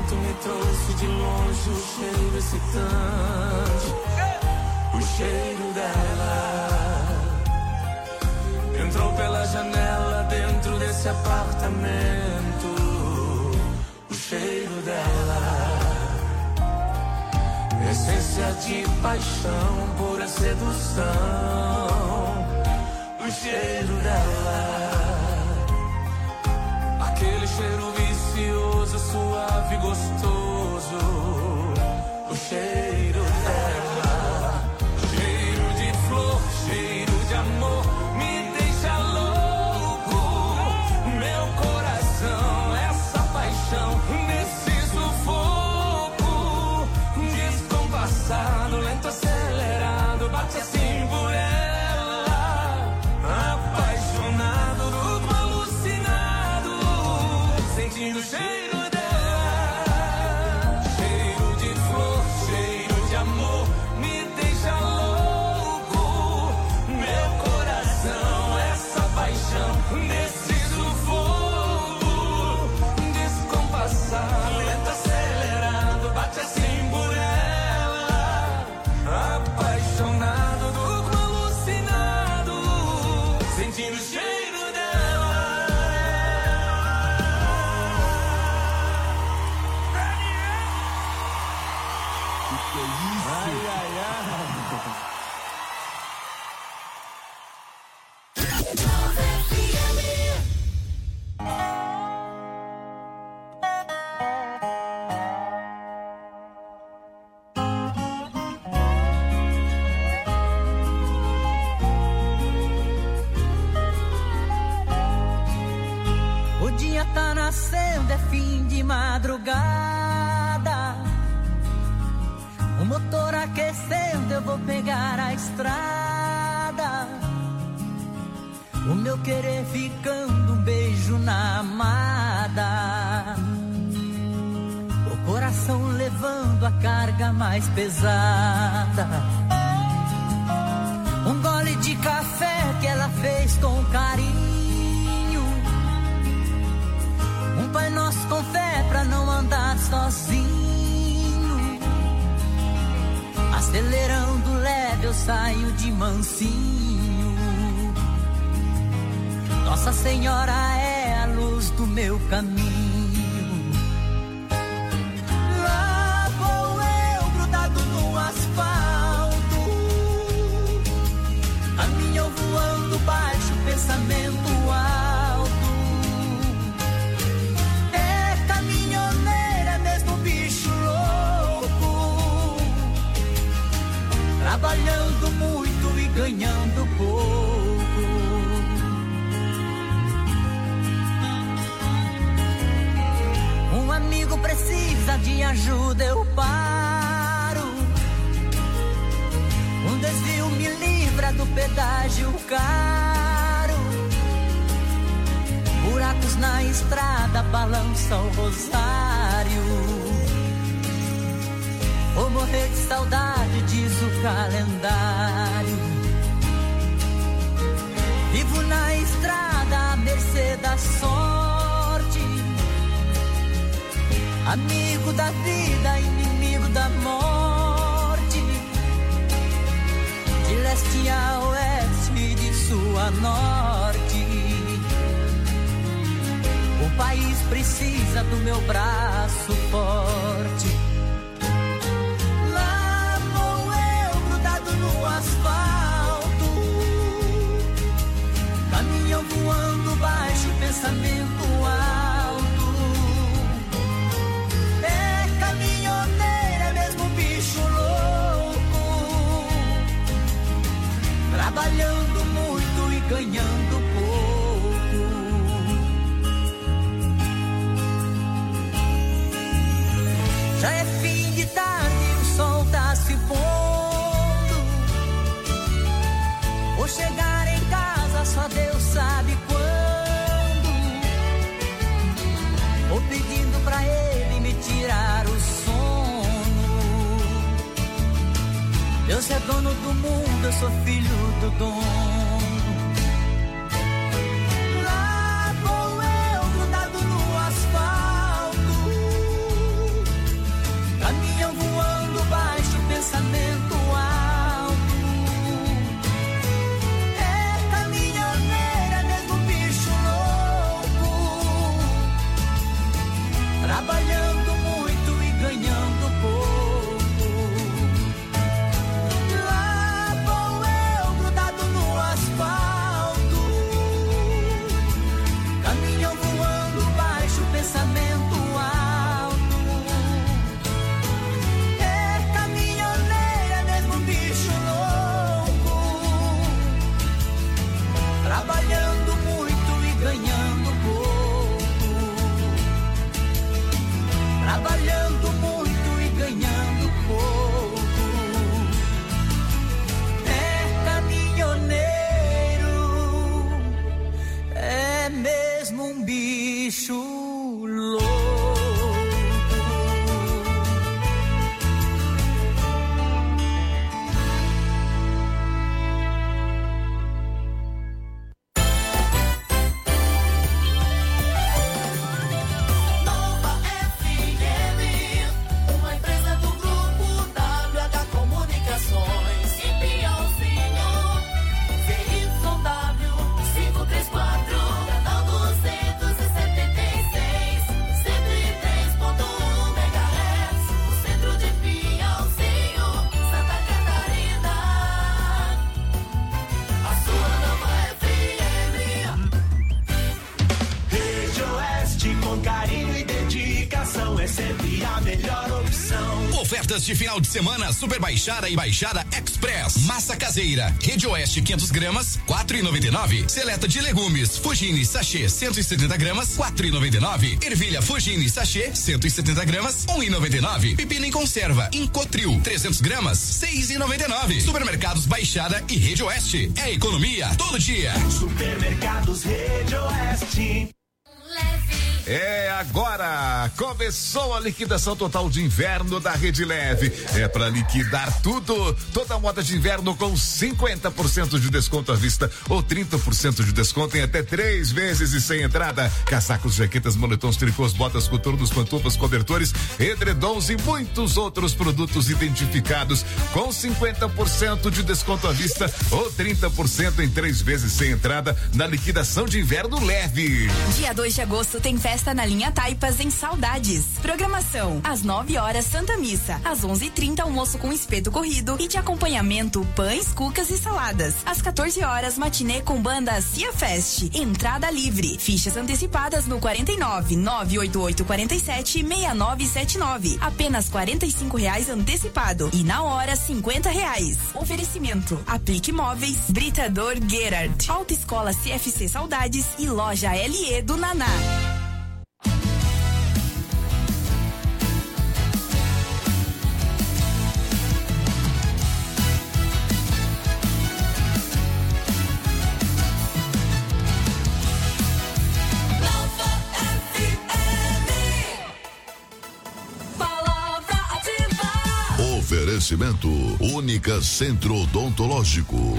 vento me trouxe de longe o cheiro excitante, o cheiro dela. Entrou pela janela dentro desse apartamento, o cheiro dela. Essência de paixão, pura sedução, o cheiro dela. Aquele cheiro vicioso, suave, gostoso, o cheiro dela. Cheiro de flor, cheiro de amor, me deixa louco. Meu coração, essa paixão, nesse sufoco, descompassado, lento, acelerado, bate assim por ela. Apaixonado, louco, alucinado, sentindo o cheiro dela. Cheiro de flor, cheiro de amor, me deixa louco. Meu coração, essa paixão, nesse sufoco, descompassado, lento, acelerado, bate assim por ela. Apaixonado, louco, alucinado, sentindo o cheiro dela. Ai, ai, ai. O dia tá nascendo, é fim de madrugada. O motor aquecendo, eu vou pegar a estrada. O meu querer ficando, um beijo na amada. O coração levando a carga mais pesada. Um gole de café que ela fez com carinho. Um Pai Nosso com fé pra não andar sozinho. Acelerando leve eu saio de mansinho. Nossa Senhora é a luz do meu caminho. Lá vou eu grudado no asfalto, caminho voando baixo, pensamento alto. É caminhoneira mesmo, bicho louco, trabalhando muito e ganhando pouco. Um amigo precisa de ajuda, eu paro. Um desvio me livra do pedágio caro. Buracos na estrada balançam o rosário. Vou morrer de saudade, diz o calendário. Vivo na estrada à mercê da sorte. Amigo da vida, inimigo da morte. De leste a oeste, de sul a norte. O país precisa do meu braço forte. Lá vou eu grudado no asfalto, caminhão voando baixo, pensamento alto. É caminhoneira mesmo, bicho louco, trabalhando muito e ganhando pouco. Já é fim de tarde, o sol tá se pondo. Vou chegar em casa, só Deus sabe quando. Vou pedindo pra ele me tirar o sono. Deus é dono do mundo, eu sou filho do dono. Lá vou eu grudado no asfalto, bicho louco. Ofertas de final de semana, Super Baixada e Baixada Express. Massa caseira, Rede Oeste quinhentas gramas, quatro e noventa e nove. Seleta de legumes, Fugini sachê cento e setenta gramas, quatro e noventa e nove. Ervilha Fugini sachê cento e setenta gramas, um e noventa e nove. Pepino em conserva, Incotril trezentas gramas, seis e noventa e nove. Supermercados Baixada e Rede Oeste. É economia todo dia. Supermercados Rede Oeste. É agora, começou a liquidação total de inverno da Rede Leve. É para liquidar tudo, toda a moda de inverno com cinquenta por cento de desconto à vista ou trinta por cento de desconto em até três vezes e sem entrada. Casacos, jaquetas, moletons, tricôs, botas, coturnos, pantufas, cobertores, edredons e muitos outros produtos identificados com cinquenta por cento de desconto à vista ou trinta por cento em três vezes sem entrada na liquidação de inverno Leve. Dia dois de agosto tem festa na linha Taipas em Saudades. Programação: às nove horas Santa Missa, às onze e trinta almoço com espeto corrido e de acompanhamento pães, cucas e saladas. Às quatorze horas matinê com banda Cia Fest. Entrada livre. Fichas antecipadas no quarenta e nove, nove oito oito quarenta e sete, seis nove sete nove. Apenas quarenta e cinco reais antecipado e na hora cinquenta reais. Oferecimento: Aplique Móveis, Britador Gerard, Autoescola C F C Saudades e Loja L E do Naná. Oferecimento Única Centro Odontológico.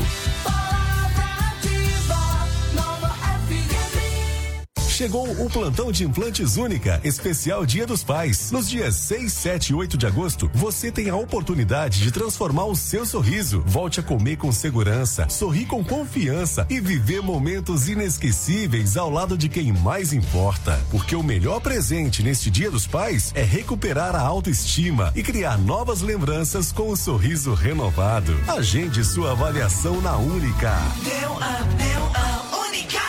Chegou o plantão de implantes Única, especial Dia dos Pais. Nos dias seis, sete e oito de agosto, você tem a oportunidade de transformar o seu sorriso. Volte a comer com segurança, sorrir com confiança e viver momentos inesquecíveis ao lado de quem mais importa. Porque o melhor presente neste Dia dos Pais é recuperar a autoestima e criar novas lembranças com o sorriso renovado. Agende sua avaliação na Única. Deu a, deu a Única.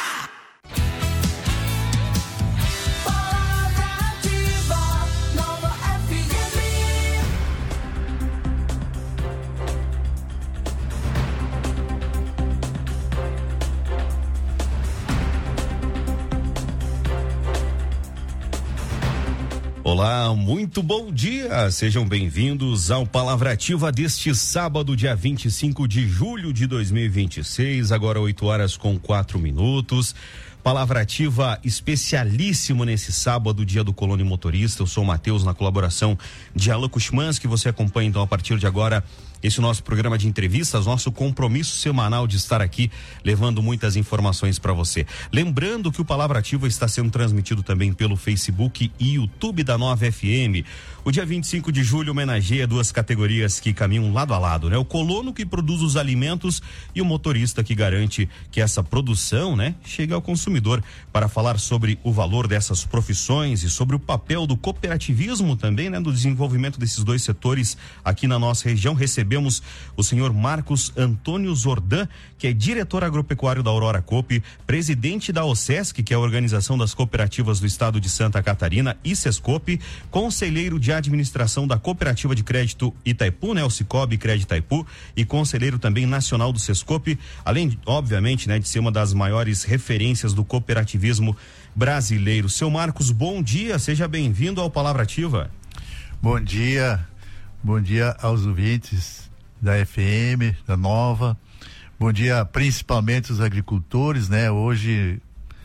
Olá, muito bom dia, sejam bem-vindos ao Palavra Ativa deste sábado, dia vinte e cinco de julho de dois mil e vinte e seis, agora oito horas com quatro minutos. Palavra Ativa especialíssimo nesse sábado, dia do Colônia Motorista. Eu sou o Matheus, na colaboração de Alan Kuchmans, que você acompanha então a partir de agora esse nosso programa de entrevistas, nosso compromisso semanal de estar aqui levando muitas informações para você. Lembrando que o Palavra Ativa está sendo transmitido também pelo Facebook e YouTube da Nova F M. O dia vinte e cinco de julho homenageia duas categorias que caminham lado a lado, né? O colono que produz os alimentos e o motorista que garante que essa produção, né, chegue ao consumidor. Para falar sobre o valor dessas profissões e sobre o papel do cooperativismo também, né, do desenvolvimento desses dois setores aqui na nossa região, recebemos o senhor Marcos Antônio Zordan, que é diretor agropecuário da Aurora Coop, presidente da OSESC, que é a Organização das Cooperativas do Estado de Santa Catarina, e SESCOP, conselheiro de administração da Cooperativa de Crédito Itaipu, né, o Cicobi Crédito Itaipu, e conselheiro também nacional do SESCOP, além, de, obviamente, né, de ser uma das maiores referências do cooperativismo brasileiro. Seu Marcos, bom dia, seja bem-vindo ao Palavra Ativa. Bom dia, bom dia aos ouvintes da F M, da Nova, bom dia principalmente os agricultores, né? Hoje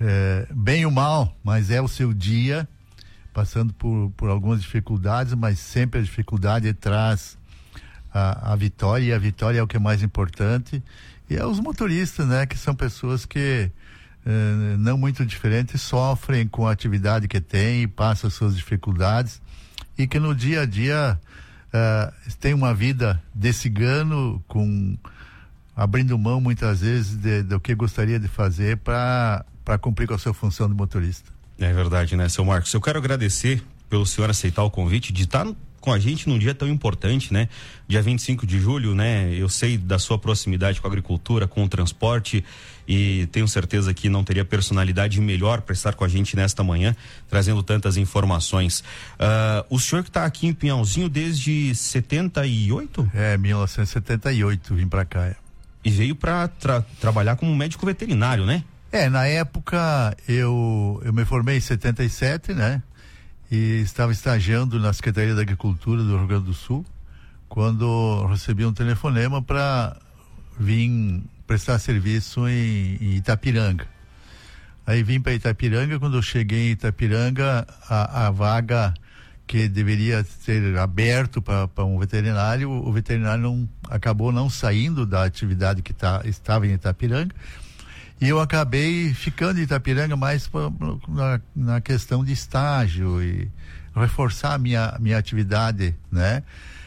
é, bem ou mal, mas é o seu dia, passando por, por algumas dificuldades, mas sempre a dificuldade traz a, a vitória, e a vitória é o que é mais importante. E é os motoristas, né, que são pessoas que eh, não muito diferentes, sofrem com a atividade que tem, passam as suas dificuldades, e que no dia a dia eh, tem uma vida de cigano, com abrindo mão muitas vezes de, do que gostaria de fazer para para cumprir com a sua função de motorista. É verdade, né, seu Marcos? Eu quero agradecer pelo senhor aceitar o convite de estar com a gente num dia tão importante, né? Dia vinte e cinco de julho, né? Eu sei da sua proximidade com a agricultura, com o transporte, e tenho certeza que não teria personalidade melhor para estar com a gente nesta manhã, trazendo tantas informações. Uh, o senhor que está aqui em Pinhalzinho desde setenta e oito? É, mil novecentos e setenta e oito vim para cá. É. E veio para tra- trabalhar como médico veterinário, né? É, na época eu, eu me formei em setenta e sete, né? E estava estagiando na Secretaria da Agricultura do Rio Grande do Sul, quando recebi um telefonema para vir prestar serviço em, em Itapiranga. Aí vim para Itapiranga. Quando eu cheguei em Itapiranga, a, a vaga que deveria ser aberto para um veterinário, o veterinário não, acabou não saindo da atividade que tá, estava em Itapiranga. E eu acabei ficando em Itapiranga mais pra, na, na questão de estágio e reforçar a minha, minha atividade, né?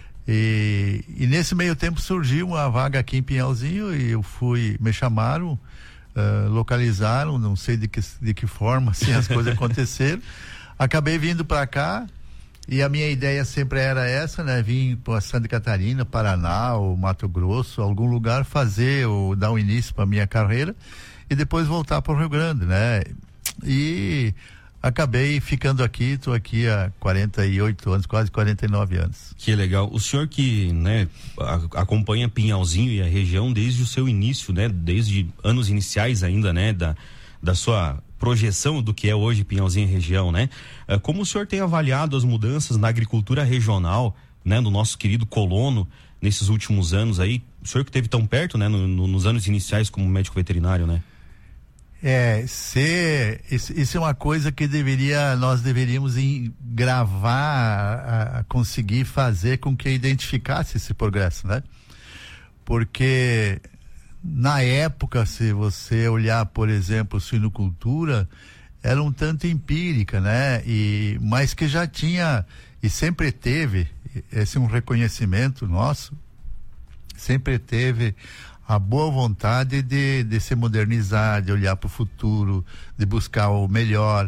E, e nesse meio tempo surgiu uma vaga aqui em Pinhalzinho e eu fui, me chamaram, uh, localizaram, não sei de que, de que forma assim as coisas aconteceram. Acabei vindo para cá e a minha ideia sempre era essa, né? Vim para Santa Catarina, Paraná ou Mato Grosso, algum lugar fazer ou dar um início para minha carreira e depois voltar para o Rio Grande, né? E acabei ficando aqui, estou aqui há quarenta e oito anos, quase quarenta e nove anos. Que legal. O senhor que, né, a, acompanha Pinhalzinho e a região desde o seu início, né? Desde anos iniciais ainda, né? Da, da sua projeção do que é hoje Pinhalzinho e região, né? Como o senhor tem avaliado as mudanças na agricultura regional, né? Do nosso querido colono, nesses últimos anos aí? O senhor que esteve tão perto, né? No, no, nos anos iniciais como médico veterinário, né? É, ser, isso, isso é uma coisa que deveria, nós deveríamos em, gravar, a, a conseguir fazer com que identificasse esse progresso, né? Porque na época, se você olhar, por exemplo, suinocultura, era um tanto empírica, né? E, mas que já tinha, e sempre teve, esse é um reconhecimento nosso, sempre teve a boa vontade de, de se modernizar, de olhar para o futuro, de buscar o melhor.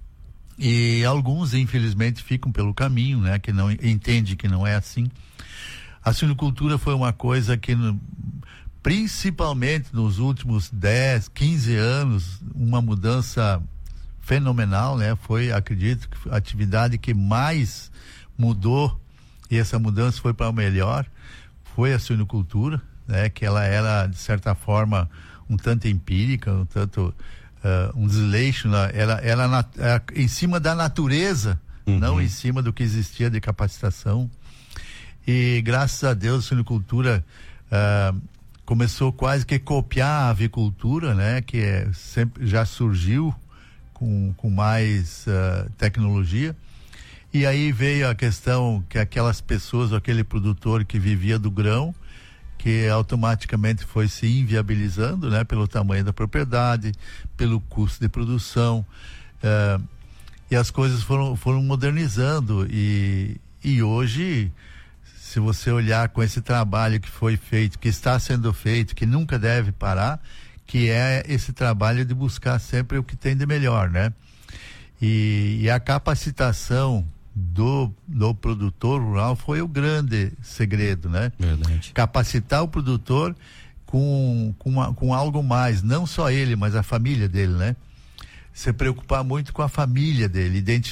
E alguns, infelizmente, ficam pelo caminho, né? Que não entendem que não é assim. A suinocultura foi uma coisa que, principalmente nos últimos dez, quinze anos, uma mudança fenomenal, né? Foi, acredito, a atividade que mais mudou, e essa mudança foi para o melhor, foi a suinocultura. Né, que ela era, de certa forma, um tanto empírica, um tanto uh, um desleixo, né, ela, ela na, uh, em cima da natureza, uhum. Não em cima do que existia de capacitação. E graças a Deus a suinocultura uh, começou quase que copiar a avicultura, né, que é, sempre já surgiu com, com mais uh, tecnologia. E aí veio a questão que aquelas pessoas, aquele produtor que vivia do grão, que automaticamente foi se inviabilizando, né, pelo tamanho da propriedade, pelo custo de produção, uh, e as coisas foram, foram modernizando e, e hoje, se você olhar com esse trabalho que foi feito, que está sendo feito, que nunca deve parar, que é esse trabalho de buscar sempre o que tem de melhor, né? E, e a capacitação do, do produtor rural foi o grande segredo, né? Verdade. Capacitar o produtor com, com, uma, com algo mais, não só ele, mas a família dele, né? Se preocupar muito com a família dele, identificar